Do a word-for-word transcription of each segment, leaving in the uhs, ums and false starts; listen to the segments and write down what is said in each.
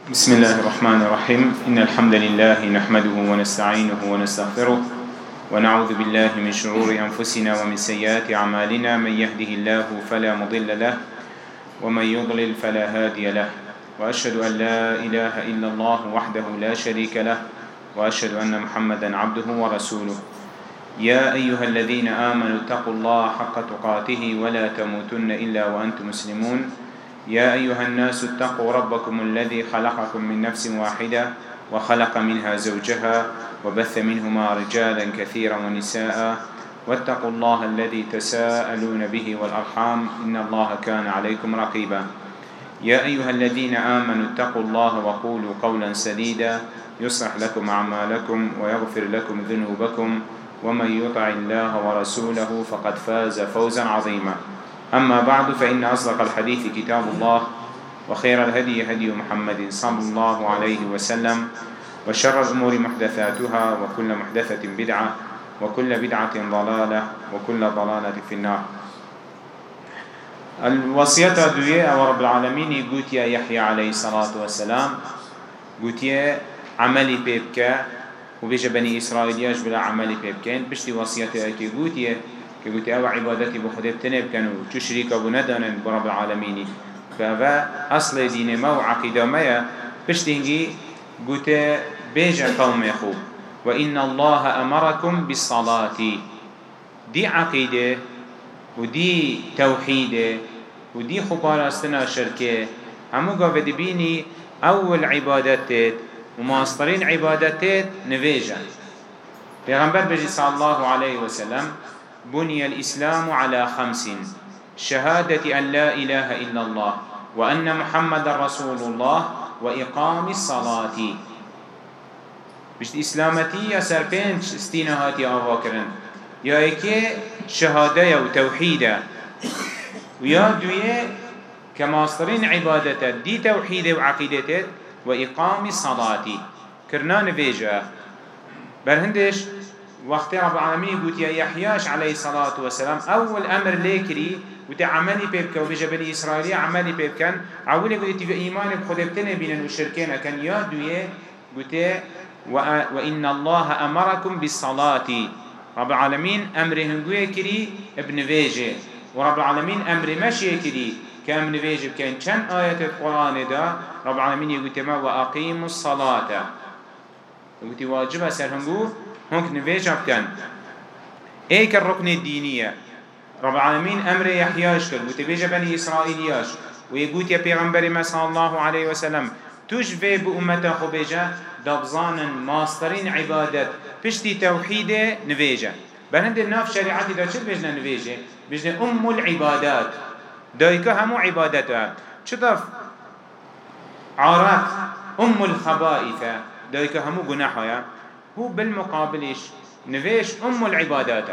بسم الله الرحمن الرحيم إن الحمد لله نحمده ونستعينه ونستغفره ونعوذ بالله من شرور أنفسنا ومن سيئات أعمالنا من يهده الله فلا مضل له ومن يضلل فلا هادي له وأشهد أن لا إله إلا الله وحده لا شريك له وأشهد أن محمدا عبده ورسوله يا أيها الذين آمنوا اتقوا الله حق تقاته ولا تموتن إلا وأنتم مسلمون يا أيها الناس اتقوا ربكم الذي خلقكم من نفس واحدة وخلق منها زوجها وبث منهما رجالا كثيرا ونساء واتقوا الله الذي تساءلون به والأرحام إن الله كان عليكم رقيبا يا أيها الذين آمنوا اتقوا الله وقولوا قولا سديدا يصلح لكم أعمالكم ويغفر لكم ذنوبكم ومن يطع الله ورسوله فقد فاز فوزا عظيما أما بعد فإن أصدق الحديث كتاب الله وخير الهدي هدي محمد صلى الله عليه وسلم وشر الأمور محدثاتها وكل محدثة بدعة وكل بدعة ضلالة وكل ضلالة في النار. الوصية دوية ورب العالمين يقول يا يحيى عليه الصلاة والسلام قلت يا عملي بيبكا وبيجا بني إسرائيل يجبل عملي بيبكين بشتي وصيته أكي قلت يا كقولت أو عبادتي بخده بتنب كانوا تشريك أبو ندانا برب العالمين فهذا أصل دين ما وعقيدة ما بشتنجي قلت بيجا قوم يخوب وإن الله أمركم بالصلاة دي عقيدة ودي توحيدة ودي خبار استنا شركة همو قاعد بيني أول عبادتات وماسترين عبادتات نفيجا پیغمبر بجي صلى الله عليه وسلم بني الإسلام على خمس شهادة أن لا إله إلا الله وأن محمد رسول الله وإقام الصلاة بشت إسلامتي سربين استينهاتي أواكرن يا إيكي شهادة وتوحيدة ويا دوية كماسترين عبادة دي توحيدة وعقيدة وإقام الصلاة كرنان فيجا برهندش وقت رب العالمين قلت يا يحياش عليه الصلاة والسلام أول أمر ليكري وتعملي بيبكا وبجبل إسرائيل عملي بيبكا أولي قلت في إيمان بخدبتنا بين الشركين كان يادوية قلت وإن الله أمركم بالصلاة رب العالمين أمرهم قويكري ابن فيجي ورب العالمين أمر ماشي كري كأمن فيجي كان كان آية القرآن دا رب العالمين يقول ما وأقيموا الصلاة قلت واجبها سرهم هنك نفيجه بكن ايك الركن الدينية رب العالمين امر يحياش كل وتبيجه بني اسرائيلياش ويقول يا پیغمبر ما صلى الله عليه وسلم تشفي بأمته خبيجه دبزانا ماسترين عبادت بشتي توحيده نفيجه بلند الناف شريعتي دا چل بجنا نفيجه بجنا ام العبادات دايكا همو عبادتها چطف عارات ام الخبائث دايكا همو گناحها هو بالمقابلش نفيش أم العبادات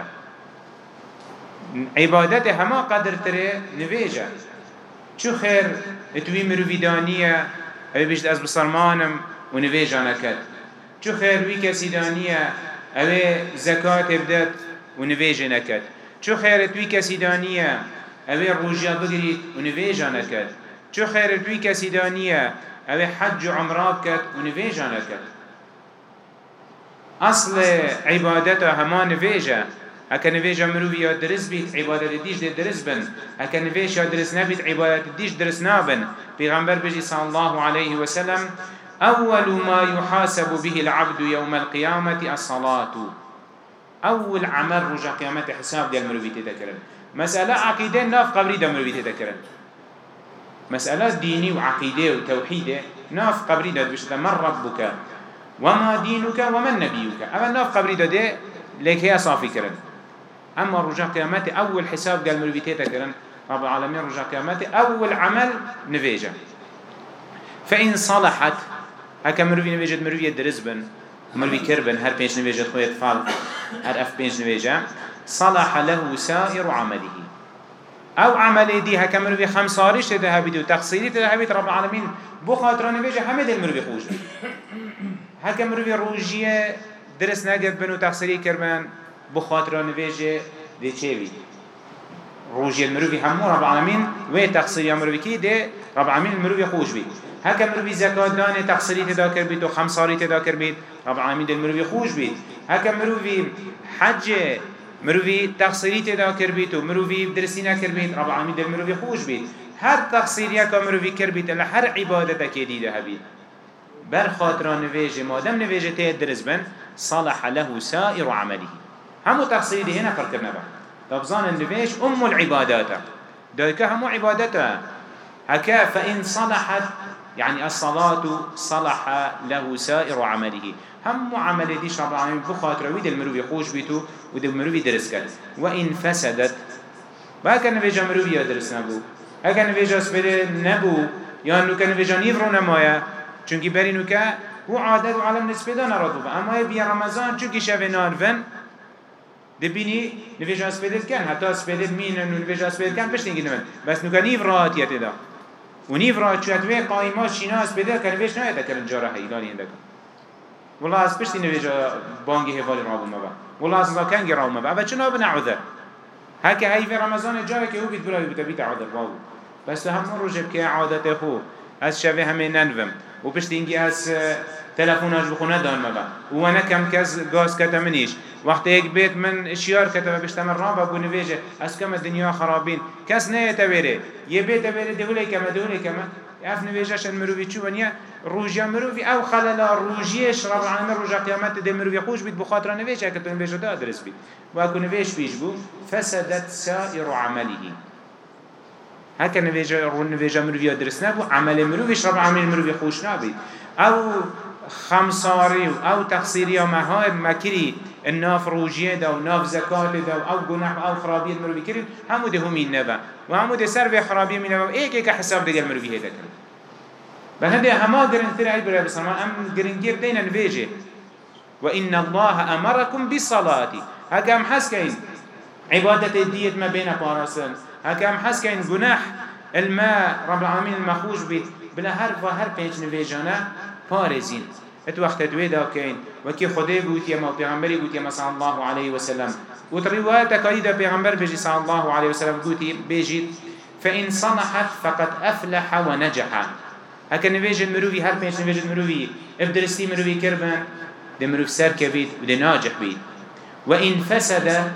عبادته هما قدر تري نفيجة شو خير اتوي مروفيدانية أبي بيشت أز بصرمانم ونفيجة نكت شو خير وي كسيدانية أبي زكاة بدت ونفيجة نكت شو خير اتوي كسيدانية أبي روجيا بقري ونفيجة نكت شو خير اتوي كسيدانية أبي حج عمرات كت ونفيجة نكت أصل عبادته هما نفيجة هكا نفيجة مروفيا درس بيت عبادة ديش دي درس بن هكا نفيجة درس نبيت عبادة ديش درس نابن بيغمبر بجي صلى الله عليه وسلم أول ما يحاسب به العبد يوم القيامة الصلاة أول عمل رجع قيامة حساب دي المروفي تذكرن مسألة عقيدة ناف قبري دا مروفي تذكرن مسألة ديني وعقيدة وتوحيدة ناف قبري دا بشتا من ربك وما دينك ومن نبيك أما ناف قبري ده لك هي صافي كرن أما رجع قيامته أول حساب قال مروفيتيتا كرن رب العالمين رجع قيامته أول عمل نفيجة فإن صلحت هكا مروفي نفيجة مروفية درزبن مروفي كربن هر بيش نفيجة خوية فال هر أف بيش نفيجة صلح له سائر عمله أو عمله دي هكا مروفي خمساريش تذهبت وتقصيري تذهبت رب العالمين بو خاطر نفيجة همه دل مروفي خوش هكا مروفي روجيه درس نگرد بنو تقصيري كربان بخاطر نفيجه دي چهوي روجي المروفي همو رب العالمين وي تقصير يا مروفي كي دي رب العالمين المروفي خوش بيت هكا مروفي زكاة داني تقصيري تذاكر بيت وخمساري تذاكر بيت رب العالمين دي المروفي خوش بيت هكا مروفي حج مروفي تقصيري تذاكر بيت ومروفي درسي نكر بيت رب العالمين دي المروفي خوش بيت هر تقصير يكا مروفي كر بيت الا هر عبادتك يديده هبيت بر خاطران نواجه مادم نواجه تيد درس بن صلح له سائر عمله همو تقصيري دي هنا فرق نبا تبظان النواج أم العبادات دايكا همو عبادتها هكا فإن صلحت يعني الصلاة صلح له سائر عمله همو عمله ديش رب العالمين بخاطر ويد المروفي خوش بيتو ويد المروفي درس كد وإن فسدت باكا نواجه مروفي يدرس نبو هكا نواجه سبيل نبو يعني كان نواجه نيفرو نمايا چونكي برينو که هو عادت و عالم نسبه دا نرادو با اما بیا رمضان چونكي شوه نارفن دبینی نویج اسپیدل کن حتی اسپیدل مین و نویج اسپیدل کن پشت اینگی نمید بس نوکا نیو راحتیت دا و نیو راحت چوت وی قایمات شینا اسپیدل کن نویج نایتا کرن جاره حیلانی اندکن والله از پشتی نویج بانگی حفالی رابو مبا والله از الله کنگی رابو مبا اوه چنا بنا عذر هکه هیفی رمضان جاره که او بیت برای بیتا بیتا عذر باو بس همون روجب که عادت خو از شوه همه ننوم و پشت اینگی از تلفوناش بخونه دان مبا و انا کم کس گاز کتا منیش وقت یک بیت من اشیار کتا و بشتم رابا بو نویجه از کم دنیا خرابین کس نیتا بیره یه بیتا بیره دوله کم دوله کم اف نویجهش المروفی چو ونیا روجیا مروفی او خلالا روجیش رب العالمین روجا قیامت ده مروفی خوش بید بخاطر نویجه که تو نویجه دا درس بید و اکو نویج پیش بو فسدت سائر عمله هكا نویجه رو نویجه مروفی درس نبو عمل مروفیش رب العالمین مروفی خوش نبید او خمساري أو تقصيري أو مهاب مكري الناف روجيه ده وناف زكاة ده أو جناح أو خرابية المروي كريم همو ده هم النبا وهمو ده سر في خرابية من النبا إيه كي كحساب ده المروي هذا كله بهذا هما قرن ثرى عيد برا بسمان أم قرن جير دينا نفيجه وإن الله أمركم بالصلاة هكا أم حس كين عبادة الدية ما بين بارسن هكا أم حس كين جناح الماء رب العالمين المخوش بي بلا هر وهر بينش نفيجانا بارزين ات وقت دويدا كاين وكي خدي قلت يا ما پیغمبري قلت يا صلى الله عليه وسلم وتروايات كايدا پیغمبر بيجي صلى الله عليه وسلم قلت بيجي فإن صلحت فقد أفلح ونجح هكا نبيج المروفي هر بيش نبيج المروفي ابدرستي مروفي كربان ده مروف سر كبيت وده ناجح بيت وإن فسد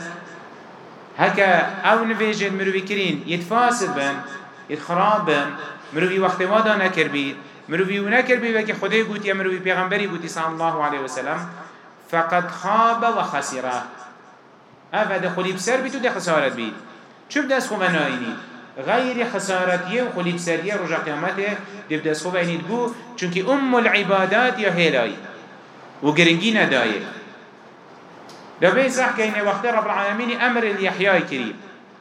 هكا أو نبيج المروفي كرين يتفاسد بان يتخراب بان مروفي وقت وادا نكر بيت مروفي ونكر بي وكي خدي قوتي مروفي پیغمبري قوتي صلى الله عليه وسلم فقد خاب وخسر هذا دخولي بسر بيتو دي خسارت بيت شو بدأس خوبا نايني غير خسارتيه وخولي بسريه رجع قيامته دي بدأس خوبا ينيد بو چونكي أم العبادات يا هيلاي وقرنجي ندايه دابين صح كيني وقت رب العالمين أمر اليحياي كريم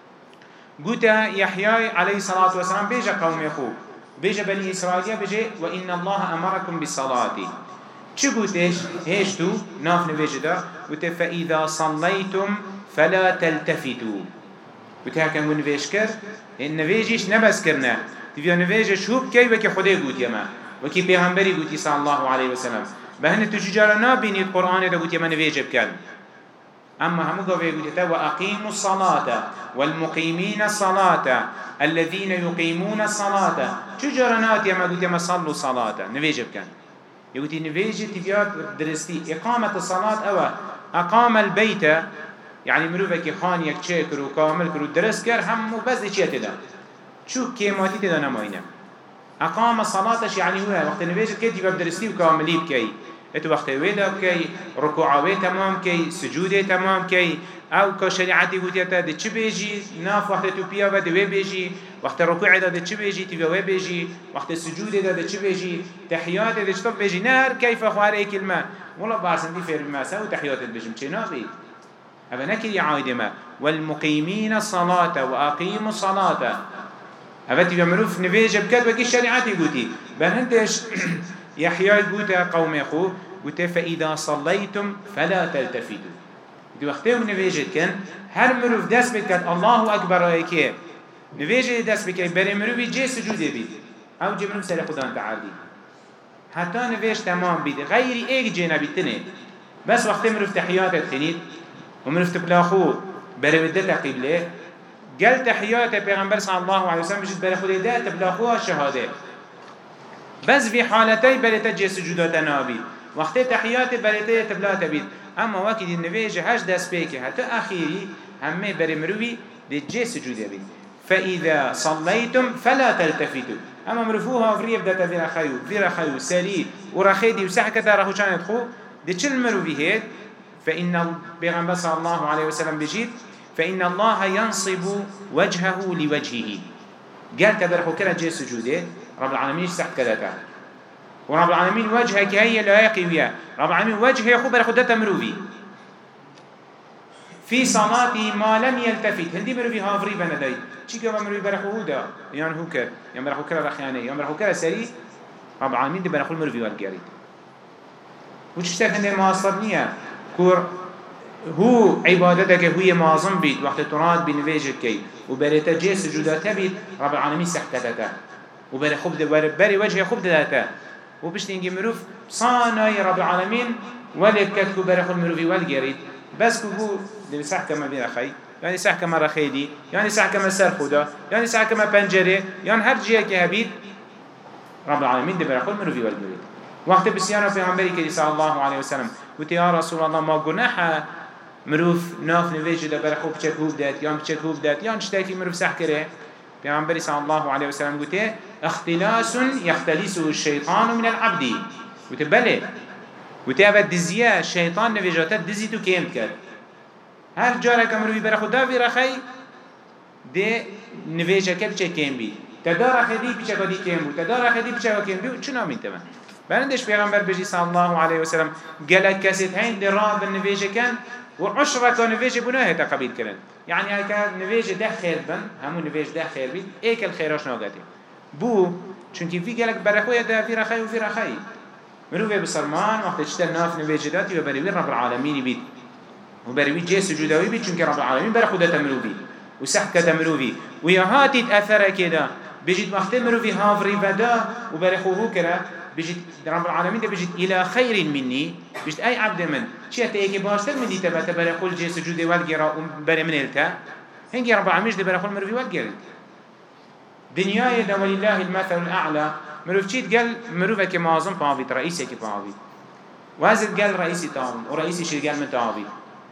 قوتا يحياي عليه الصلاة والسلام بيجا قوم يخوب بيجا بني إسرائيل بيجا وإن الله أمركم بالصلاة چه قوتش؟ هيش تو ناف نبيجا دا قوتا فإذا صليتم فلا تلتفتوا قوتا هكا نقول نبيش كر النبيجيش نبس كرنا تبيا نبيجش هوب كي وكي خده قوت يما وكي بيغمبري قوتي صلى الله عليه وسلم بهن تجارة نابيني القرآن دا قوت يما نبيجا بكال أما هم قوي قوتي وأقيموا الصلاة والمقيمين الصلاة الذين يقيمون الصلاة شو جرنات يا ما قلت ما صلوا صلاة نفيجب كان يقولي نفيجب تبيات درستي إقامة الصلاة أو أقام البيت يعني مروفك خان يك شكر وكامل كرو درس كر هم بس إيش تدا شو كيماتي تدا نماينه أقام الصلاة يعني هو وقت نفيجب كي تبيات درستي وكاملي بكي اتو وقت ويدا كي ركوعه تمام كي سجوده تمام كي او كشريعتي قوتيتا دي چه بيجي ناف وقت تو بيا و دي بيجي وقت ركوع دا دي چه بيجي تي و بيجي وقت سجود دا دي چه بيجي تحيات دي چطف بيجي نار كيف خوار اي كلمه والله بارسن دي فير ما سو تحيات بيجي چه نابي ابا نكري عايد ما والمقيمين الصلاه واقيموا الصلاه ابا تي معروف نفيج بكد وكي شريعتي قوتي بننتش يحيى قوتا قوم يخو قوتا فإذا صليتم فلا تلتفتوا دي وقتهم نفيجت كان هر مروف دست بكت الله أكبر ويكي نفيجت دست بكت بري مروفي جي سجود بيت أو جي مروف سري خدان تعالي حتى نفيج تمام بيت غير ايك جينا بيتنه بس وقت مروف تحيات التنيد ومروف تبلاخو بري بدتا قبله قال تحيات پیغمبر صلى الله عليه وسلم بجد بري خود ده تبلاخوها شهاده بس في حالتي بريتا جي سجودات نابي وقت تحيات بريتا تبلاتا بيت اما وقت النبيج هاش دست بيكي حتى اخيري همه بري مروي دي جي سجود بيت فإذا صليتم فلا تلتفتوا اما مروفوها فريه بدأت في رخيو في رخيو سري ورخيدي وسحكتا رخو كان يدخو دي چل مروي هيد فإن البيغمبر صلى الله عليه وسلم بجيت فإن الله ينصب وجهه لوجهه قال تبرخو كلا جي سجوده رب العالمين سحت كذا ورب العالمين وجهك هي لا يقوية رب العالمين وجهه يخو برخو دتا مروفي في صلاتي ما لم يلتفت هندي مروفي هافري بنداي چي كما مروفي برخو هودا يعني هو كر يعني برخو كلا رخياني يعني برخو كلا سري رب العالمين دي برخو المروفي والقاري وچشتك هندي مواصل نية كور هو عبادتك هو معظم بيت وقت تراد بنواجك كي وبريتا جي سجودات بيت رب العالمين سحكتتا وبري خبد بري وجهه خبد ذاته وبشتينجي مروف صاناي رب العالمين ولك كتكو بري خل مروفي والجريد بس كو دي سحكة ما بين أخي يعني سحكة ما رخيدي يعني سحكة ما سر خدا يعني سحكة ما بنجري يعني هر جيه كهبيد رب العالمين دي بري خل مروفي والجريد وقت بسيانا في عمبري صلى الله عليه وسلم قلت يا رسول الله ما قناحا مروف ناف نواجه ده برخو بچك هوب دات يان بچك هوب دات يان شتاكي مروف سح كره پیغمبر صلى الله عليه وسلم قلت اختلاس يختلسه الشيطان من العبد قلت بله قلت ابا دزيه شيطان نواجهتت دزيتو كيم كد هر جارك مروفي برخو دا في رخي ده نواجه كد بچك كيم بي تدا رخي دي بچك دي كيم بو تدا رخي دي بچك كيم بي چنا مين تمام بلندش پیغمبر بجي صلى الله عليه وسلم قالك كاسيت هين دي راب النواجه كان وعشرة كان نواجه بناه تقبيل كرن يعني هكا نواجه ده خير بن همو نواجه ده خير بيت ايك الخيراش ناقاتي بو چونكي في قالك برخوية ده في رخي وفي رخي مروفي بسرمان وقت اشتر ناف نواجه داتي وبروي رب العالمين بيت وبروي جي سجودوي بيت چونكي رب العالمين برخو ده تمروفي وسحكة تمروفي ويا هاتي تأثر كده بيجيت وقت مروفي هافري بدا وبرخوه كره بيجيت رب العالمين ده بيجيت إلى خير مني بيجيت أي عبد من شيء تيجي باشتر من دي تبى تبى يقول جي سجود والجرا وبر من التا هنجي رب العالمين ده بيقول مروي والجرا دنيا يدا ولله المثل الأعلى مروف شيء قال مروفك كمعظم بعبيد رئيسك بعبيد وهذا قال رئيسي تام ورئيسي شيء قال من تعبيد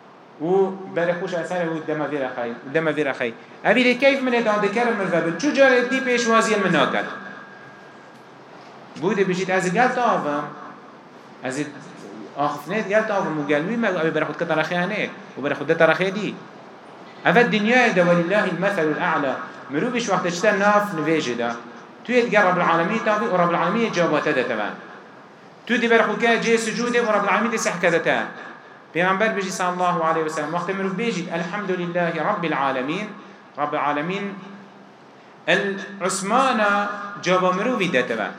وبرخوش أثره ودم فيرا خي ودم فيرا خي أبي كيف من هذا ذكر مرفب شو جرى دي بيش وازي المناكل بوده بيجيت از قال طافم از آخفنات قال طافم وقالوي ما أبي برخد كترخيانه وبرخد ده ترخي دي أفا الدنيا ده ولله المثل الأعلى مروبش وقت اشتر ناف نواجه ده تو يتقال رب العالمين تافي ورب العالمين جواباته ده تمام تو دي برخد كا جي سجوده ورب العالمين دي سحكة ده تام بيغمبر بيجي صلى الله عليه وسلم وقت مروب بيجيت الحمد لله رب العالمين رب العالمين العثمان جواب مروبي ده تمام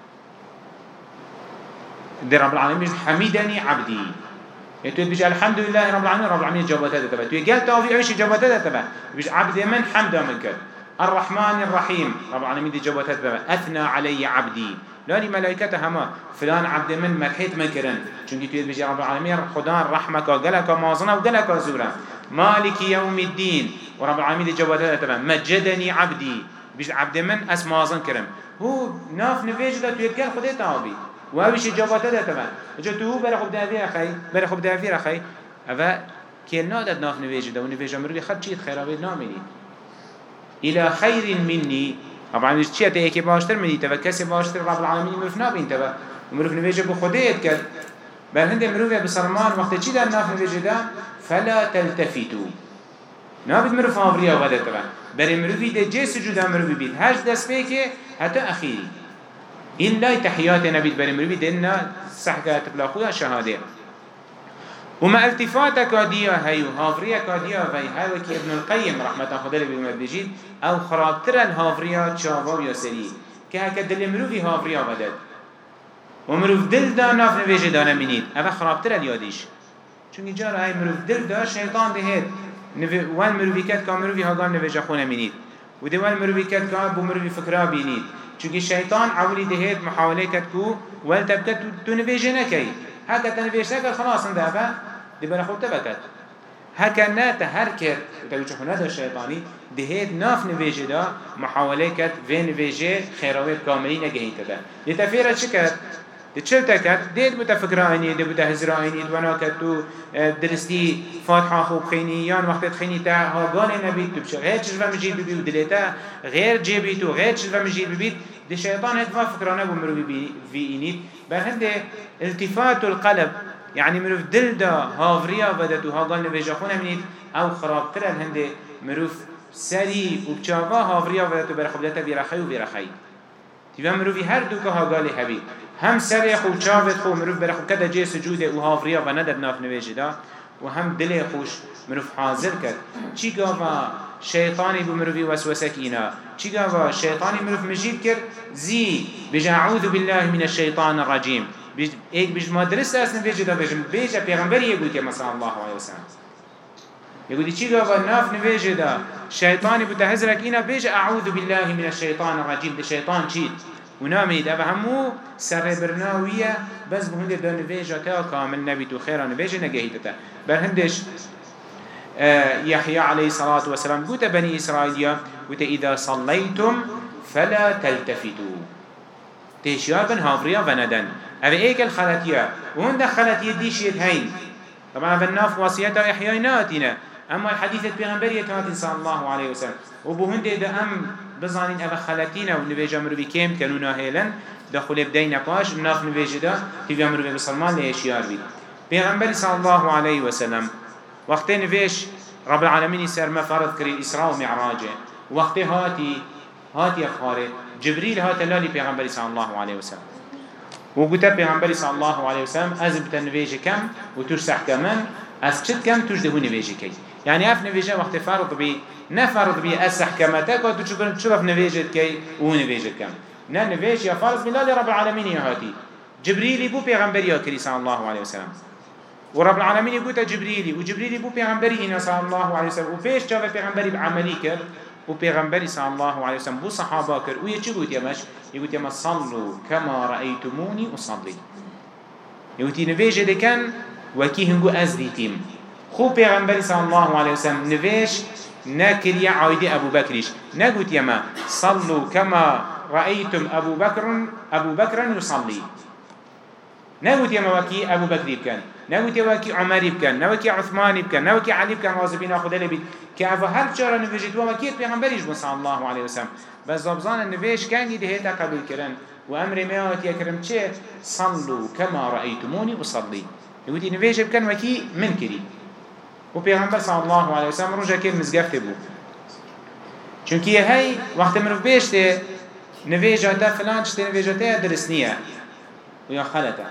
دي رب العالمين حميدني عبدي يتوي بيجي الحمد لله رب العالمين رب العالمين جوابته تبع توي قال توفي ايش جوابته تبع بيجي عبد من حمد منك الرحمن الرحيم رب العالمين دي جوابته تبع اثنى علي عبدي لاني ملائكته هما فلان عبد من مرحيت منكرن چونكي توي بيجي رب العالمين خدا رحمك قالك مازنا وقالك زورا مالك يوم الدين ورب العالمين دي جوابته تبع مجدني عبدي بيجي عبد من اسمازن كرم هو ناف نفيج ده توي قال خدي تعبي وهاوش إجاباته ده تمام جا تو برا خب دافير أخي برا خب دافير أخي أفا كيل نادت ناف نواجه ده ونواجه مروي خد شيء خير بيد نامني إلى خير مني طبعا مش شيء تيجي باشتر مني تبى كسب باشتر رب العالمين مروف نابين تبى ومروف نواجه بخديت كل بل هند مروي بسرمان وقت شيء ده ناف نواجه ده فلا تلتفتوا نابد مروف هافريا وغدا تبى بل مروي ده جس جدا مروي بيت هاش دس بيك حتى أخيري إلا تحيات نبي برمروي دينا سحكة تبلاخوها شهادة وما التفاتك ديا هيو هافريا كديا في هذا ابن القيم رحمة الله عليه بالمبدجين أو خرابتر الهافريا شافوا يسري كهك دل مروي هافريا بدل ومروف دل دا ناف نويجه دانا منيد أفا خرابتر الياديش چونك جار هاي مروف دل دا شيطان دهيد وان مروفي كت كان مروفي هاقام نويجه خونه منيد وده وان مروفي كت كان بو مروفي فكرا بينيد چونك الشيطان عولي دهيد محاولة كتكو والتبكت تنويجه نكي هكا تنويجه نكي خلاص انده أفا دي بنا خود تبكت هكا ناتا هر كر وتوجه هنادا الشيطاني دهيد ناف نواجه دا محاولة كت في نواجه خيراوي كاملين جهيتا دا لتفيرا چكت تشلتا كت ديد بتا فكراني دي بتا هزراني دوانا كتو درستي فاتحة خوب خيني يان وقت خيني تا هاقاني نبيت تبشر غير چشفا مجيد ببي ودلتا غير جيبيتو غير چشفا مجيد ببيت دي شيطان هدفا فكرانا بمرو بي إنيت بل هنده التفات القلب يعني مروف دل دا هافريا بدتو هاقال نواجه خونه منيت او خراب ترى هنده مروف سري وبچاوا هافريا بدتو برخبلتا بيرخي وبيرخي تبا مروفي هر دوكا هاقالي هبي هم سري خو چاوت خو مروف برخب كده جي سجوده و هافريا و ندد ناف نواجه دا و هم دل خوش مروف حاضر كد چي قاوا شيطاني بمروفي وسوسك إنا چي قاوا شيطاني مروف مجيب كر زي بجا أعوذ بالله من الشيطان الرجيم ایک بیش ما درست است نویجه دا بیشم بیشه پیغمبری یه گویی مثلا الله علیه وسلم یه گویی چی گفت ناف نویجه دا شیطانی بوده هزرک اینا بیشه اعوذ بالله من الشیطان الرجیم ده شیطان چید و نامید او همو سر برناویه بس به هنده دا نویجه تا کامل نبی تو خیره نویجه نگهیده تا بر هندش يحيى عليه الصلاة والسلام قلت بني إسرائيل قلت إذا صليتم فلا تلتفتوا تشيار بن هافريا وندن هذا ايك الخلاتية وهند خلاتية ديش يتهين طبعا بالناف وصيته إحياء ناتنا أما الحديث البيغمبرية تاتي صلى الله عليه وسلم وبهند إذا أم بظانين أبا خلاتينا ونبيجا مروبي كيم كانوا ناهيلا دخل بدينا باش ناف نبيجا دا تبيا مروبي بسلمان ليشيار بي بيغمبري صلى الله عليه وسلم وقت نبيش رب العالمين سر ما فرض كري إسراء ومعراجه وقت هاتي هاتي أخاري جبريل هات لالي بيغمبري صلى الله عليه وسلم وقلت بيغمبري صلى الله عليه وسلم أزم بتنفيجي كم وترسح كمان أسجد كم تجده نفيجي كي يعني أف نفيجي وقت فرض بي نفرض بي أسح كمتك وتشوف نفيجي كي وهو نفيجي كم نا نفيجي يا فرض بلالي رب العالمين يا هاتي جبريل بو بيغمبري يا كري صلى الله عليه وسلم ورب العالمين يقول جبريلي وجبريلي بو بيغمبري إنا صلى الله عليه وسلم وفيش جاء بيغمبري بعملي كر وبيغمبري صلى الله عليه وسلم بو صحابة كر ويجي قلت يا مش يقول يا ما صلوا كما رأيتموني أصلي يقول نفيج ده كان وكي هنقو أزدي تيم خو بيغمبري صلى الله عليه وسلم نفيج ناكريا عايدي أبو بكريش نقول يا ما صلوا كما رأيتم أبو بكر أبو بكر يصلي نقول يا ما وكي أبو بكر كان نوكي وكي عمر بكن نوكي عثمان بكن نوكي علي بكن غاضبين أخذ لي بيت كأفا هر شارة نفجت وما كيت بيغمبريش صلى الله عليه وسلم بس ضبطان النفيش كان يده هيدا قبل كرن وأمر ميات يكرم چه صلوا كما رأيتموني أصلي يقولي نفيش بكن وكي من كري وبيغمبر صلى الله عليه وسلم رجع كيف مزقفت بو چونكي هاي وقت مروف بيشته نفيجاتا فلان چته نفيجاتا درسنية ويا خلطة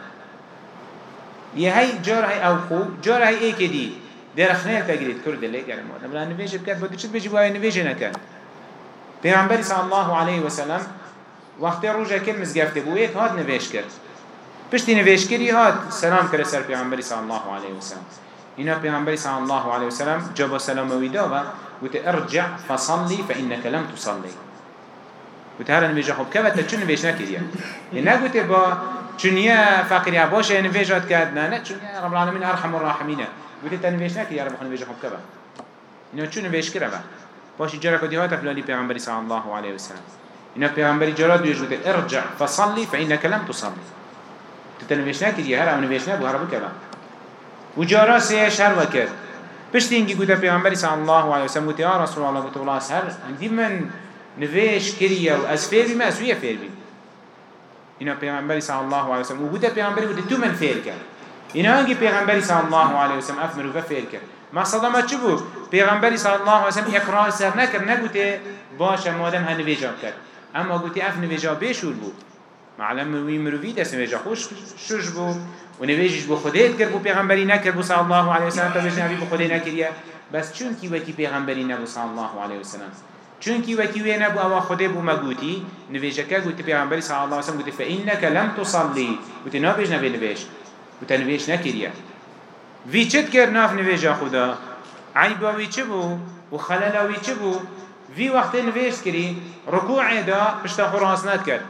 یه هی جار هی او خو جار هی ای کدی در خنال تجرید کرد لی گرم بود نبلا نویج بکرد بود چت بجی باید نویج نکرد پیامبری صلی الله علیه و سلم وقتی روزه کل مزگفته بود یک هاد نویج کرد پشتی نویج کردی هاد سلام کرد سر پیامبری صلی الله علیه و سلم اینا پیامبری صلی الله علیه و سلم جواب سلام ویدا و قلت ارجع فصلی فإنك لم تصلی قلت هر نویج خوب که وقت چون نویج نکردی نه قلت با چونيا فقير يا باشا نفيجات كادنا لا چونيا رب العالمين أرحم الراحمين قلت تنفيش نكي يا رب خلنا نفيج حب كبا إنه چون نفيش كربا باشي جرى كدي هات فلاني بيغمبري صلى الله عليه وسلم إنه بيغمبري جرى دويجوت ارجع فصلي فإنك لم تصلي تنفيش نكي يا هرا ونفيش نبو هرب كبا وجرى سيش هر وكر بشتينجي قلت بيغمبري صلى الله عليه وسلم قلت يا رسول الله قلت الله سهر عندي من نفيش كريا وأسفيري ما أسوية فيربي اینا پیامبری صلی الله علیه و سلم و بوده پیامبری بوده تو من فعل کرد اینا انگی پیامبری صلی الله علیه و سلم افمرو و فعل کرد مقصد ما چی بود پیامبری صلی الله علیه و سلم اقرار سر نکرد نگوته باشه مادم هن ویجاب کرد اما گوته اف نویجاب بشور بود معلم وی مروی دست نویجا خوش شش بود و نویجش بو خودت کرد بو پیامبری نکرد بو صلی الله علیه و سلم تا بجنبی بو خودت نکریه بس چون کی وکی پیامبری نبو صلی الله علیه و سلم چونکی وکی وی نبو اوا خوده بو مگوتی نویجکه گوتی پیغمبری صلی الله علیه وسلم گوتی فإنک لم تصلی گوتی نابیش نبی نویش گوتی نویش نکریه وی چت کر ناف نویجا خدا عیبا وی چه بو و خلالا وی چه بو وی وقت نویش کری رکوع دا پشتا خراس ند کرد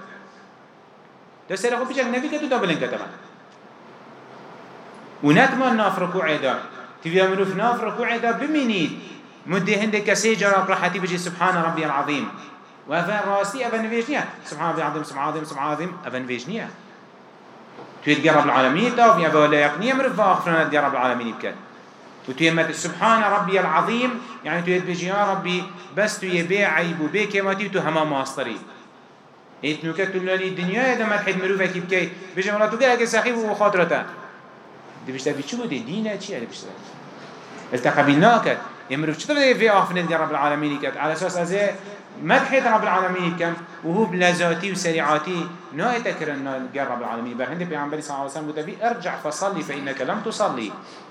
دا سر خود پیچک نوی که تو دا بلند کتبا و نتمان ناف رکوع دا تبي مروف ناف ركوع دا بمينيد مدة هندك كسي جرى راحتي بجي سبحان ربي العظيم وأفن راسي أفن فيجنيا سبحان ربي العظيم سبحان العظيم سبحان العظيم أفن فيجنيا تقول رب العالمين دا وفي أبا لا يقنية مروف فأخفرنا دي رب العالمين بكات وتيمت سبحان ربي العظيم يعني تقول بيجي يا ربي بس تيبيع عيب وبيع كماتي وتهما ماستري إيه نكتب لي الدنيا إذا ما تحد مروفك بكي بيجي ولا تقول لك سخيف وخاطرته دي بيشتغل في شو دي دينه شيء اللي بيشتغل التقى بالناكد يمرف شو تبغى في آخر دي رب العالمين كات على أساس أزاي ما تحد رب العالمين كم وهو بلذاتي وسريعاتي نا يتكرن جار رب العالمين بهند بيعمل صلى الله عليه وسلم وتبي ارجع فصلي فإنك لم تصلي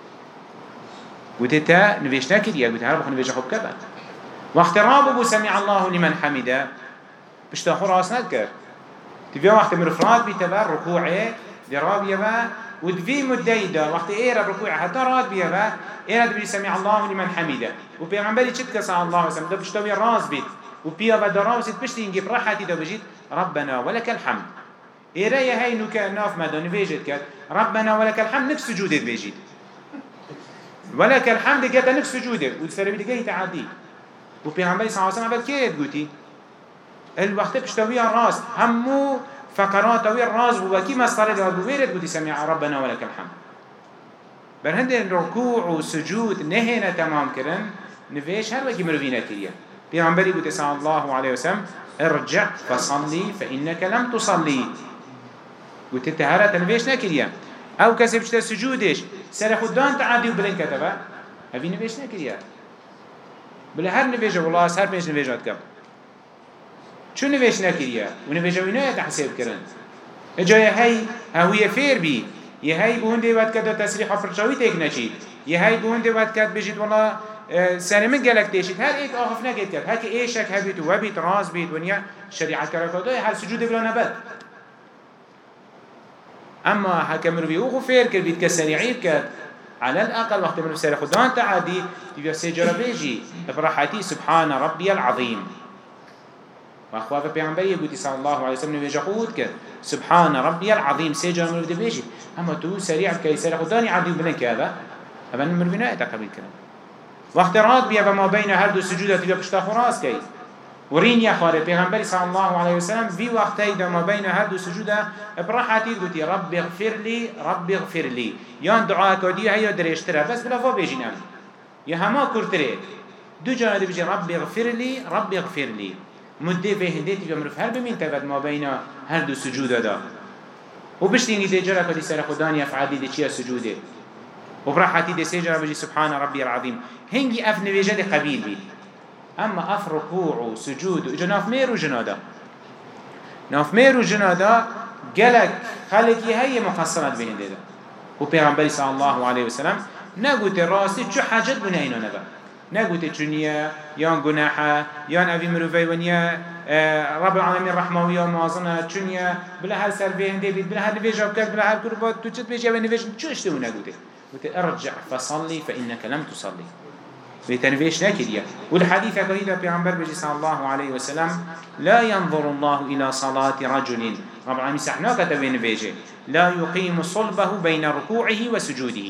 وتتا نبيش ناكد يا قلت هرب خن نبيش خب كذا واختراب أبو سمع الله لمن حمده بشتاخو راس نذكر تبي وقت مرفرات بتبر ركوعه دراب يبا ودفي مديدا وقت إيه ركوع حتى راد بيبا إيه راد سمع الله لمن حمده وبيعمل شد كسر الله وسلم ده بشتوي راس بيت وبيبا دراوس تبشتي نجيب راحتي ده بجيت ربنا ولك الحمد إيه رأي هاي نوكا ناف مدن بيجت كات ربنا ولك الحمد نفس سجوده بيجيت ولك الحمد جت نفس سجوده والسر بيجي تعدي وبيعمل صلى الله عليه وسلم كيف قلتي الوقت بشتوي الراس همو فقرات وير راز وكي ما صارت وبويرت بدي سمع ربنا ولك الحمد برهند الركوع والسجود نهينا تمام كرن نفيش هر وكي مروينا كريا بيعنبري بدي صلى الله عليه وسلم ارجع فصلي فإنك لم تصلي وتتهارت نفيش نكريا او كسبشت سجودش سر خدان تعدي وبلن كتبه هفي نفيش نكريا بلا هر نفيش والله هر بيش نفيشات كب شو نفيش نكريا ونفيش وينه تحسب كرن اجاي هاي هوية فير بي يهاي بوندي وقت كده تسريح فرشاوي تيك نشيد يهاي بوندي وقت كده بيجيت والله سنمن قالك تيشيد هل ايك آخف نقيت كده هكي ايشك هبيت وبيت راس بيت ونيا شريعة كراكوتوي هل سجود بلا نبات اما هكمل بيوخو فير كده بيت كسريعيب كده على الأقل وقت من سير خدان تعدي تبي سيجرا بيجي افرحتي سبحان ربي العظيم واخوات بيعنبري يقول صلى الله عليه وسلم بيجي قود كده سبحان ربي العظيم سيجرا من بده بيجي اما تو سريع كي سير خدان يعدي بلن كذا ابن مربنا يتقبل كلام وقت راد بيا بما بين هردو سجودة تبي بشتاخو راس كي ورين يا خاري بيغمبري صلى الله عليه وسلم في وقتي ما بين هردو سجودة براحتي قلتي ربي اغفر لي ربي اغفر لي يان دعاء كودي هيا دريشترا بس بلا فو بيجي نام يا هما كورتري دو جانا دي بيجي ربي اغفر لي ربي اغفر لي مدة في هندي تبي مرف هرب من تبد ما بين هردو سجودة دا وبشتيني دي جرا كودي سر خدان يفعل دي چيا سجوده وبراحتي دي سجرا بيجي سبحان ربي العظيم هنجي اف نويجه دي قبيل بي اما اف ركوع وسجود جناف مير وجنادا ناف مير وجنادا قالك خالقي هي مقصرات بين ده وبيغمبري صلى الله عليه وسلم نقول الراسي شو حاجات بنينا نبا نقول الدنيا يان جناحه يان ابي مروفي ونيا رب العالمين رحمه ويا موازنه الدنيا بلا هل سر بين ده بلا هل بيجا وكذا بلا هل كربات توجد بيجا بنفيش شو اشتو نقول وترجع فصلي فانك لم تصلي بتنفيش نكريا والحديث قريبا بيعنبر بجي صلى الله عليه وسلم لا ينظر الله إلى صلاة رجل رب العالمين سحنا كتبين بيجي لا يقيم صلبه بين ركوعه وسجوده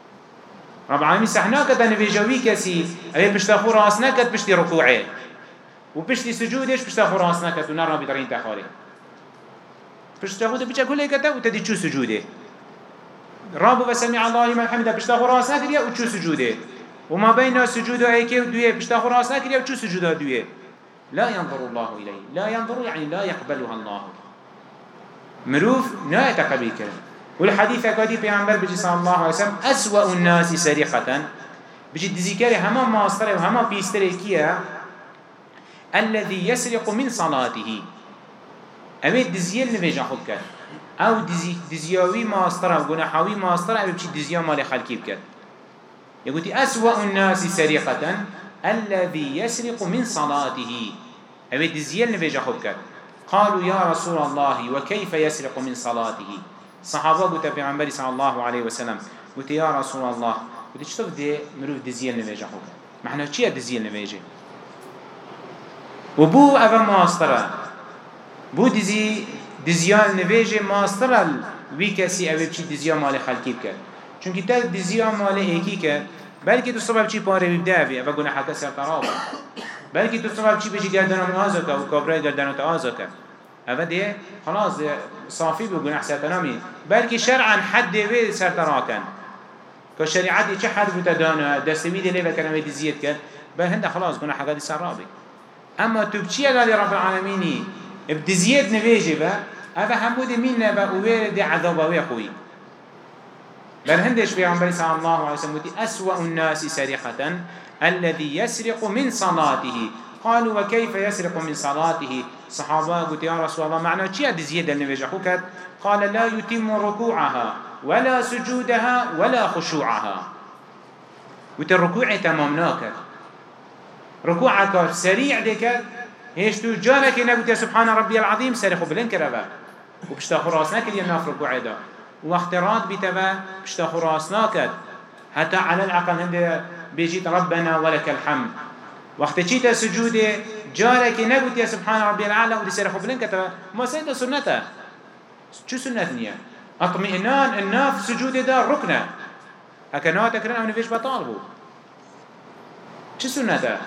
رب العالمين سحنا كتبين بيجي كسي أبي بشتاخو راسنا كت بشتي ركوعه وبشتي سجودش بشتاخو راسنا كت ونرى بدرين تخاري بشتاخو تبجي كله كتب وتدي شو سجوده رب وسمع الله لمن حمده بشتاخو راسنا كريا وشو سجوده وما بين السجود ايكي ودويه بشتاخو راسنا كريا وشو سجوده دويه لا ينظر الله إليه لا ينظر يعني لا يقبلها الله مروف لا يتقبل كلام والحديث قدي بيعنبر بجي صلى الله عليه وسلم أسوأ الناس سرقة بجي تذكر هما ماستر وهما بيستر كيا الذي يسرق من صلاته أميت دزيل نفيجا خود كد أو دزي دزياوي ماستر أو جناحاوي ماستر أو بجي دزيا مال خلقي بكد يقول أسوأ الناس سرقة الذي يسرق من صلاته أميت دزيل نفيجا خود كد قالوا يا رسول الله وكيف يسرق من صلاته صحابة قلت بيعنبري صلى الله عليه وسلم قلت يا رسول الله قلت شطف دي مروف دزيل نفيجا خود كد ما احنا چيا دزيل نفيجا وبو أفا ماسترا بو دزي دزيال نفيجا ماسترا وي كسي أبي بشي دزيال مالي خلقي بكد چونك تا دزيال مالي ايكي كد بلكي تو الصبح بچي پاره ببده اوه اوه گناه حکا سر ترابه بلكي تو الصبح بچي بچي گردنا من آزاكا و كابرای گردنا تا آزاكا اوه ده خلاص ده صافي بو گناه سر تنامي بلكي شرعا حد وي سر تراكن كشريعتي چه حد بتدانا دستوي دي ليفا كلمة دي زياد كد بل هنده خلاص گناه حكا دي سر رابي اما تو بچي قال رب العالمين ابدي زياد نواجه با اوه همو دي مين نبا ووير دي عذابا وي خوي بل هندش في عمبالي صلى الله عليه وسلم أسوأ الناس سرقة الذي يسرق من صلاته قالوا وكيف يسرق من صلاته صحابة قلت يا رسول الله معنى چيا دي زيادة النبي حكت قال لا يتم ركوعها ولا سجودها ولا خشوعها قلت الركوع تمام ناكر ركوعك سريع ديكر هيش تو جالك نقول سبحان ربي العظيم سرقوا بلنكر وبشتا خراسناك اللي ناف ركوع ده واختراط بتبا بشتا خراسناك حتى على الأقل هند بيجيت ربنا ولك الحمد وقت جيت سجود جارك نقول يا سبحان ربي الأعلى ودي سرخوا بلنك تبا ما سيدا سنته شو سنتنيا اطمئنان الناف سجود ده ركنه هكذا تكرن أو نفيش بطالبه شو سنته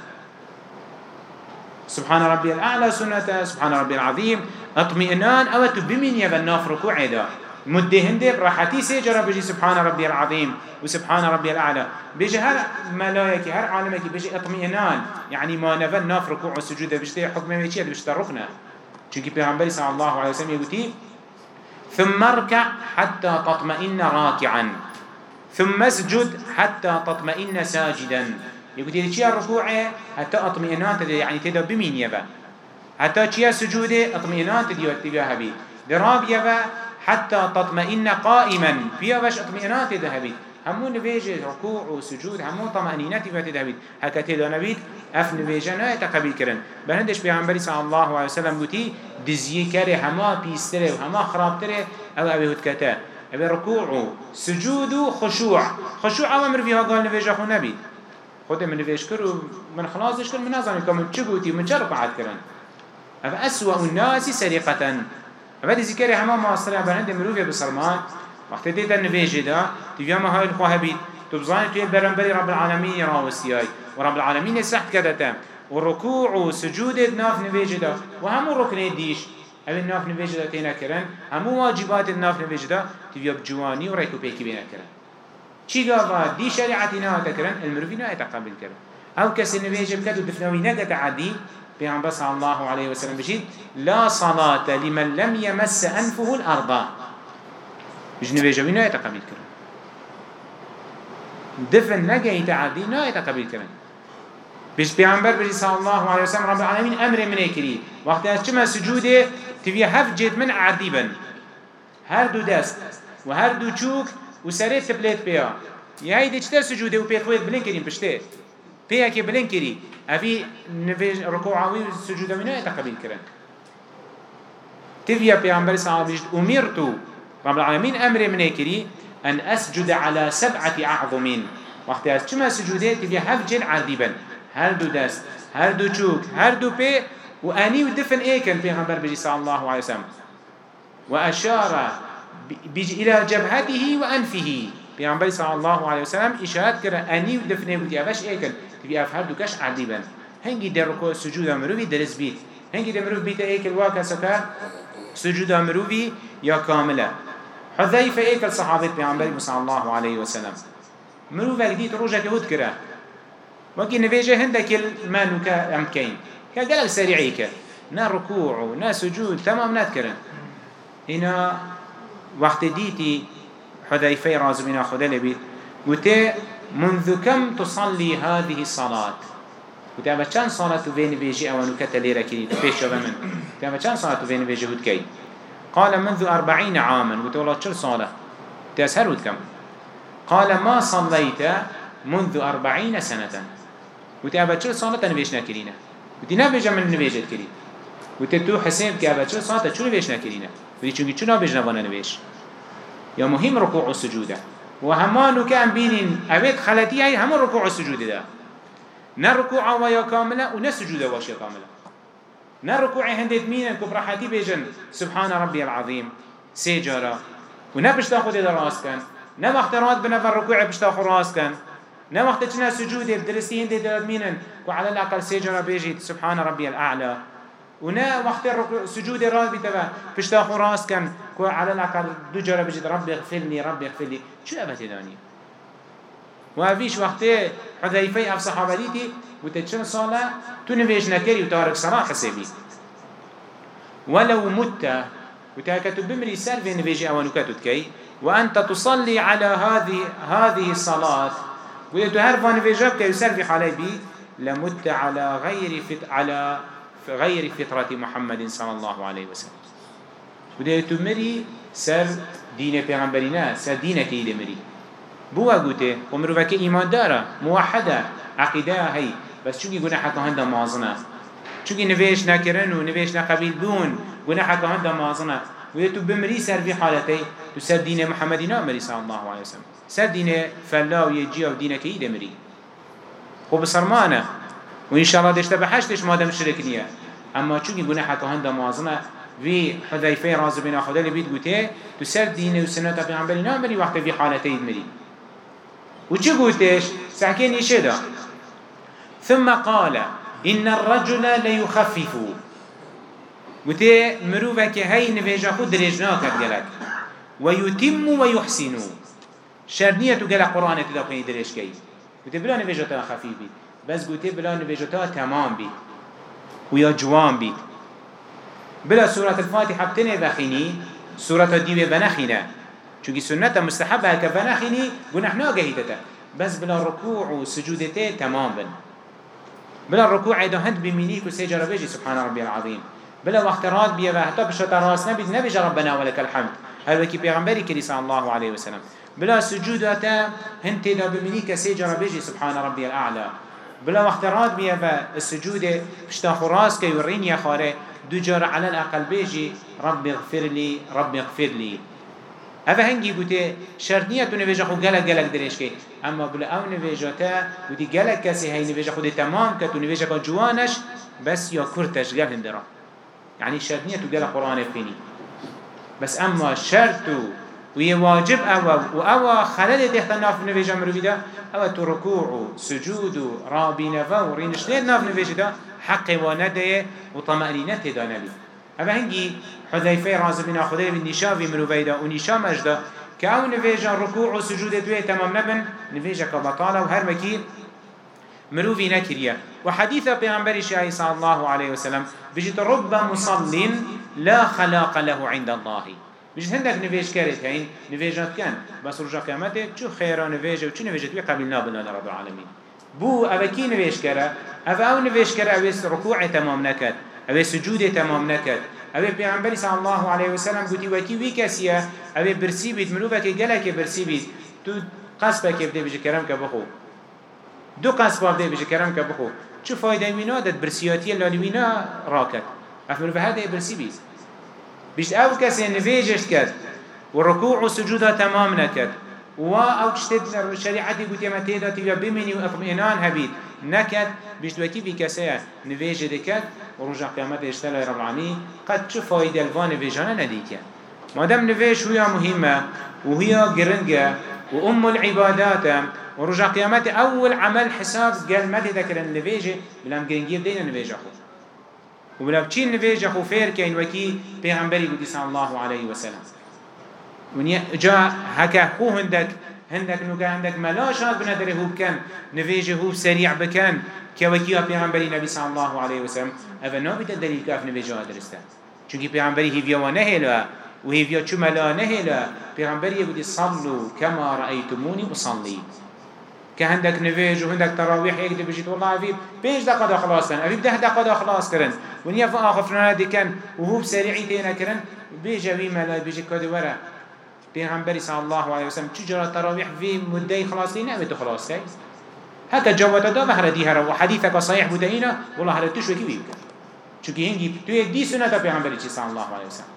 سبحان ربي الأعلى سنته سبحان ربي العظيم اطمئنان أو تبمين يا بالناف ركوع ده مده هنده براحتي سيجرى بيجي سبحان ربي العظيم وسبحان ربي الأعلى بيجي هر ملايكي هر عالمكي بيجي اطمئنان يعني ما نفل ناف ركوع وسجود بيجي حكمه بيجي بيجي ركنه چونكي پیغمبر صلى الله عليه وسلم يقول ثم اركع حتى تطمئن راكعا ثم اسجد حتى تطمئن ساجدا يقول لي چيا ركوعه حتى اطمئنان تدي يعني تدا بمين يبا حتى چيا سجوده اطمئنان تدي واتباها بي دراب يبا حتى تطمئن قائما بيا باش اطمئنان تذهبي همون نبيجي ركوع وسجود همون طمأنينة تذهبي هكا تدا نبيت اف نبيجي نا يتقبل كرن بهندش بيعنبري صلى الله عليه وسلم قلتي دزيه كره هما بيستره وهما خرابتره او ابي هدكتا ابي ركوع سجود خشوع خشوع امر فيها قال نبيجي خو نبيت خود من نبيج كرو من خلاصش كر من نظامي كمن چه قلتي من چه ركعات كرن اف اسوأ الناس سرقة بعد ذكر همه معاصره برند مروفه بسلمان وقت دیدن نویجه دا تیویا ما های الخواه بید تبزانی توی برنبری رب العالمین راوستیای و رب العالمین سحت کدتا و رکوع و سجود ناف نویجه دا و همون رکنه دیش اوی ناف نویجه دا تینا کرن همون واجبات ناف نویجه دا تیویا بجوانی و ریکو پیکی بینا کرن چی گاوا دی شریعتی نا تکرن المروفی نا اتقابل کرن او کسی نویجه بکد و دفنوی نگت عدی پیغمبر صلی الله علیه وسلم بشید لا صلاة لمن لم يمس أنفه الأرض بجنبه جوی نه يتقبل کرن دفن نگه يتعدي نه يتقبل کرن بش پیغمبر بشید صلی الله علیه وسلم رب العالمین امر منه کری وقتی از چما سجوده تبیه هفت جد من عردیبا هر دو دست و هر دو چوک و سره تبلیت بیا یه هیده چطور سجوده و پیت خوید بلین کریم پشته بيا كي بلين كري أبي نفيج ركوعاوي سجود منه يتقبل كرن تفيا بيعنبر صلى أمرت رب العالمين أمر منه كري أن أسجد على سبعة أعظمين وقت أسجد سجوده تفيا هفجل عذبا هر دو دست هر دو چوك هر دو بي وأني ودفن إيكن بيعنبر بجي صلى الله عليه وسلم وأشار بيجي إلى جبهته وأنفه بيعنبر صلى الله عليه وسلم إشارات كرا أني ودفنه ودي أفش إيكن تبي أفهر دوكش عديبا هنجي در ركوع سجود أمروي درس بيت هنجي در مروي بيت إيك الواقع سكا سجود أمروي يا كاملة حذيفة إيك الصحابة بيعنبر صلى الله عليه وسلم مروي فقديت روجة كهود كرا وكي نفيجة هندك المانو كأمكين كقلق سريعيك نا ركوع نا سجود تمام نذكرن هنا وقت ديتي حذيفة رازمنا خذ لبيت قلت منذ كم تصلي هذه الصلاة وتابع كم صلاة بين بيجي أو نكتة ركني تبيش من تابع كم صلاة بين بيجي هدكي قال منذ أربعين عاما وتقول شو صلاة تسهل كم قال ما صليت منذ أربعين سنة وتابع شو صلاة نبيش نكرينا وتنا بيجي من نبيش كري وتتو حسين تابع شو صلاة شو نبيش نكرينا ودي شو شو نبيش نبغى نبيش يا مهم ركوع السجود وهمانو كان بينين أبيت خلتي هاي هم ركوع السجود ده نا ركوع ويا كاملة ونا سجود واشيا كاملة نا ركوع هندت مين كبرحتي بيجن سبحان ربي العظيم سيجارة ونا بشتاخد ده راس كان نا اختراط بنفر ركوع بشتاخد راس كان نا وقت چنا سجود بدرستي هندي داد مينن وعلى الأقل سجرة بيجي سبحان ربي الأعلى ونا وقت سجود راس بتبع بشتاخو راس كان وعلى الأقل دو جرة بيجي ربي اغفر لي ربي اغفر لي شو أبتي داني وهفيش وقت حذيفي أف صحابتي وتتشن صلاة تنفيش نكري وتارك صلاة حسابي ولو مت وتاكتب بمري سالفين نفيجي أوانوكاتو تكي وأنت تصلي على هذه هذه الصلاة ويتهرفان نفيجاب كي يسالفي حالي بي لمت على غير فت على غير فطرة محمد صلى الله عليه وسلم وده تمري سر دين پیغمبرنا سر دينك إلي مري بوا قوته ومروفك إيمان داره موحدة عقيدة هي بس چونكي گناحك هنده مازنه چونكي نفيش نكرن ونفيش نقبيل دون گناحك هنده مازنه ويتو بمري سر في حالتي تو سر دين محمدنا مري صلى الله عليه وسلم سر دين فلا ويجي ودينك إيده مري خو بصرمانه وإن شاء الله دشت بحشتش ما دام شرك نية أما چونكي گناحك هنده مازنه في حذيفة راز بنا خدا اللي بيت قوته تو سر دين وسنة پیغمبرنا مري وقت في حالتي مري وچه قوتش سحكين يشده ثم قال إن الرجل ليخفف قوته مروفك هاي نفيجا خود درجناك قلق ويتم ويحسن شرنية قلق قرآن تدقيني درج كي قوته بلا نفيجا تا خفيف بيت بس قوته بلا نفيجا تا تمام بيت ويا جوان بيت بلا سورة الفاتحة بتنه بخيني سورة الديوة بنخينه چونكي سنة مستحبة كفنخيني قناحنا قهيتتا بس بلا ركوع وسجودته تمام بن بلا الركوع إذا هند بمينيك وسيجر بيجي سبحان ربي العظيم بلا واختراض بيه وحتى بشتا راس نبي نبيج ربنا ولك الحمد هل وكي بيغمبري كري صلى الله عليه وسلم بلا سجودته هند إذا بمينيك سيجر بيجي سبحان ربي الأعلى بلا واختراض بيه السجود بشتا خراس كي يورين يا خاري دجار على الأقل بيجي ربي اغفر لي ربي اغفر لي هذا هنجي قلت شرطية نفيجا خو جلك جلك دريش كي أما بلا أو نفيجا تا ودي جلك كسي هاي نفيجا خو دي تمام كتو نفيجا كو جوانش بس يا كرتش جل هندرا يعني شرطية جلك قرآن فيني بس أما شرط ويواجب أو وأو خلال تحت ناف نفيجا مروفيدا أو تركوع سجود رابي نفا ورينشتين ناف نفيجا حق وندي وطمأنينة دا نبي هذا هنجي حذيفة راز بنا خدای بن نشاوی مرویدا و نشام اجدا که او نویجا رکوع و سجود توی تمام نبن نویجا كبطالة و هر مکی مروفی نکریه و حدیث پیغمبر شای صلی الله علیه وسلم بجد رب مصل لا خلاق له عند الله بجد هندك نویج کرد هین نویجات کن بس رجا قیامته چو خیرا نویجا و چو نویجا توی قبل نابنا لرب العالمین بو اوه کی نویج کرد اوه او نویج کرد اوه رکوع تمام نکد اوه سجود تمام نکد اوه پیغمبری صلی الله علیه وسلم گوتی وکی وی کسیه اوه برسی بید مروفه که گله که برسی بید تو قصبه که بده بجه کرم که بخو دو قصبه بده بجه کرم که بخو چو فایده وینا داد برسیاتی لالیوینا راکد اف مروفه هده برسی بید بیشت او کسی نویجشت کد و رکوع و سجودها تمام نکد و او کشتد شریعتی گوتی ما تیدا تیبیا بمینی و اطمئنان هبید نكد بيشتوكي في كسايا نفيج دكت ورجع قيامته اشتغل رب العالمين قد شو فايدة الفان نفيجانا نديك ما دام نفيج هي مهمة وهي جرنجة وأم العبادات ورجع قيامته أول عمل حساب قال ما تذكر النفيج بلام جرنجي بدينا نفيج أخو وبلام تشين نفيج أخو فير كين وكي بيغمبري بدي صلى الله عليه وسلم ونيا جاء هكا هو هندك هندك نوكا هندك ملاش هاد بندره هو بكن نفيجه هو سريع بكن كوكيها بيغمبري نبي صلى الله عليه وسلم أفا نابت الدليل كاف نفيجه هادرسته چونكي بيغمبري هيفيا ونهلا وهيفيا چملا نهلا بيغمبري يقول صلوا كما رأيتموني أصلي كهندك نفيج وهندك تراويح يكتب بجيت والله أفيب بيش دقا خلاص كرن أفيب ده دقا خلاص كرن ونيا فآخفنا دي كان وهو بسريعي تينا كرن بيجا ويملا بيجي كادي ورا پیغمبری صلی الله علیه وسلم چجورا تراویح في مدة خلاص لي نعمته خلاص كي هكا جوات دا بحر دي هرا وحديثك صحيح بدينا والله هرا تشوي كي بيبك چونكي هنجي تو دي سنة پیغمبری صلی الله عليه وسلم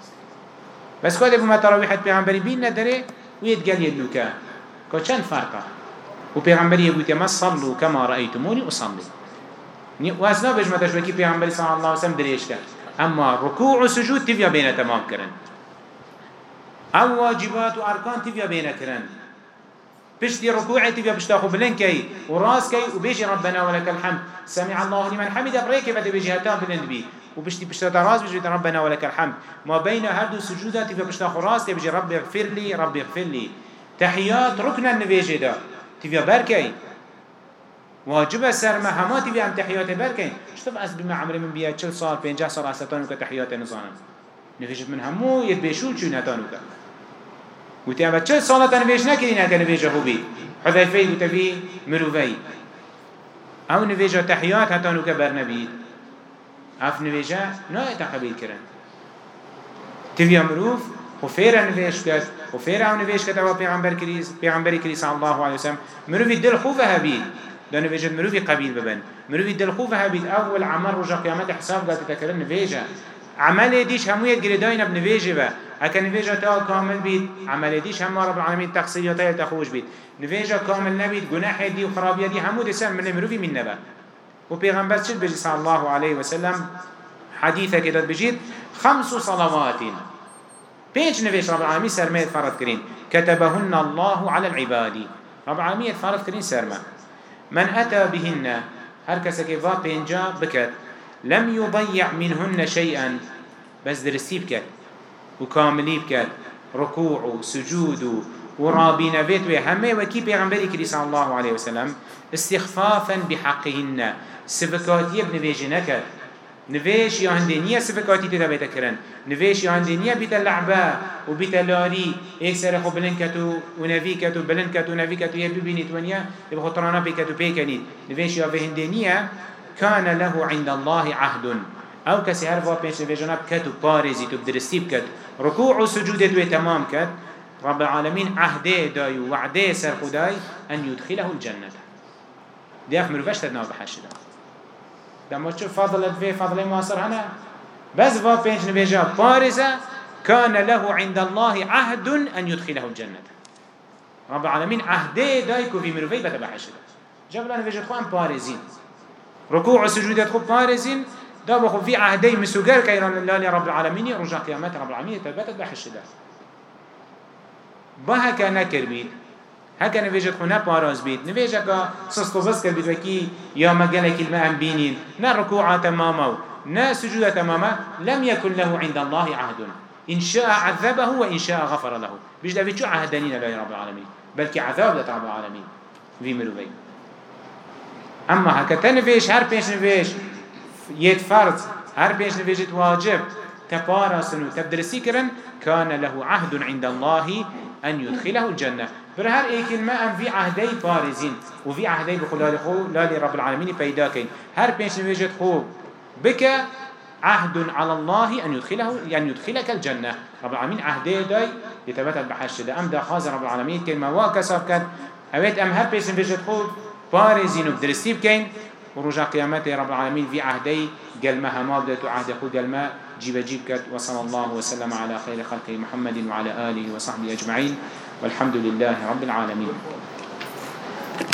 بس كده بما تراويح پیغمبری بين ندره ويتقال يدلوكا كو چند فرقه وبيغمبري يقول ما صلوا كما رأيتموني أصلي واسنا بجمع تشوكي پیغمبری صلی الله علیه وسلم دريش كان اما ركوع وسجود تبيا بين تمام كرن او واجبات و ارکان تیویا بینه کرن بشتي ركوعي تبيا بشتاخو بلنكي وراسكي وبيجي ربنا ولك الحمد سمع الله لمن حمد بريكي بدي بيجي هتان بلند بي وبشتي بشتا راس بيجي ربنا ولك الحمد ما بين هردو سجودات تبيا بشتاخو راس تبيجي ربي اغفر لي ربي اغفر لي تحيات ركن النبيجي دا تبيا بركي واجب سر ما هما تبيا عم تحيات بركي شطف أسب ما عمري من بيا چل سال پنجاه سال أستانو كتحيات نظانم نفيجت من همو يتبيشو چون هتانو كا وتي أبا چل سالة نفيج نكرين هكا نفيجه هو بي حذيفي وتبي مروفي او نفيجه تحيات هتانو كبر نبيد اف نفيجه نا تقبيل كرن تبيا مروف وفيرا نفيج كت وفيرا او نفيج كت او پیغمبر كريس پیغمبر كريس صلى الله عليه وسلم مروفي دل خوفه هبيد ده نفيجه مروفي قبيل ببن مروفي دل خوفه هبيد اول عمر رجا قيامت حساب قالت تكرن نفيجه عمل ديش هموية جريداين بنفيجه با هكا نفيجه تا كامل بيت عمل ديش هم رب العالمين تقصير تا يلتخوش بيت نفيجه كامل نبيت جناح دي وخرابية دي همو دي سام من مروفي من نبا وبيغمبر شد بجي صلى الله عليه وسلم حديثة كده بجيت خمس صلوات بيج نفيج رب العالمين سرمية فرض كرين كتبهن الله على العباد رب العالمين فرض كرين سرمة من أتى بهن هركس كيفا بينجا بكت لم يضيع منهن شيئا بس درسي بكت وكاملي بكت ركوع سجود ورابين بيت همه وكي بيغمبري كري صلى الله عليه وسلم استخفافا بحقهن سفكاتي ابن بيجي نكت نفيش يا هندينية سفكاتي تتبيت كرن نفيش يا هندينية بيت اللعبة وبيت اللاري ايك سرخو بلنكتو ونفيكتو بلنكتو نفيكتو يببيني تونيا يبخو ترانا بيكتو بيكني نفيش يا هندينية كان له عند الله عهد او كسي هرفا بيش نفيجنا بكتو بارزي تبدرسي بكت ركوع وسجود دوي تمام كت رب العالمين عهده داي وعده سرخو داي أن يدخله الجنة دي أخمر فاشتدنا بحشده دما تشوف فضلت في فضل مواصر هنا بس فا بينش نبيجا بارزة كان له عند الله عهد أن يدخله الجنة رب العالمين عهده دايكو في مروفي بتبحشده جبلا نبيجا خوان بارزين ركوع وسجود خو بارزين دا بخو في عهدي مسوغر كيران الله رب العالمين رجع قيامات رب العالمين تبتت بحشده بهكا نكر بيت هكا نفيجت خو نپاراز بيت نفيجت كا سستو بس كر بيت وكي يا مجالا كلمة أم بينين نا ركوع تماما نا سجود تماما لم يكن له عند الله عهد إن شاء عذبه وإن شاء غفر له بيش دا بيتشو عهدانين الله رب العالمين بل عذاب لتا رب العالمين في مروبين أما هكا تنفيش هر بيش نفيش يتفرض هر بيش نفيجت واجب تبارسن وتبدرسي كرن كان له عهد عند الله أن يدخله الجنة برهر اي كلمة ام في عهدي بارزين وفي عهدي بخلال خو لا لرب العالمين بيداكين هر بيش نفيجت خو بك عهد على الله أن يدخله يعني يدخلك الجنة رب العالمين عهدي داي يتبتل بحشده أم دا خاز رب العالمين كلمة واكساب كد اويت ام هر بيش نفيجت خو بارزين وبدرسي بكين ورجع قيامته رب العالمين في عهدي قال ما هما بدأت عهد خو قال ما جيب جيب كت وصلى الله وسلم على خير خلقه محمد وعلى آله وصحبه أجمعين والحمد لله رب العالمين.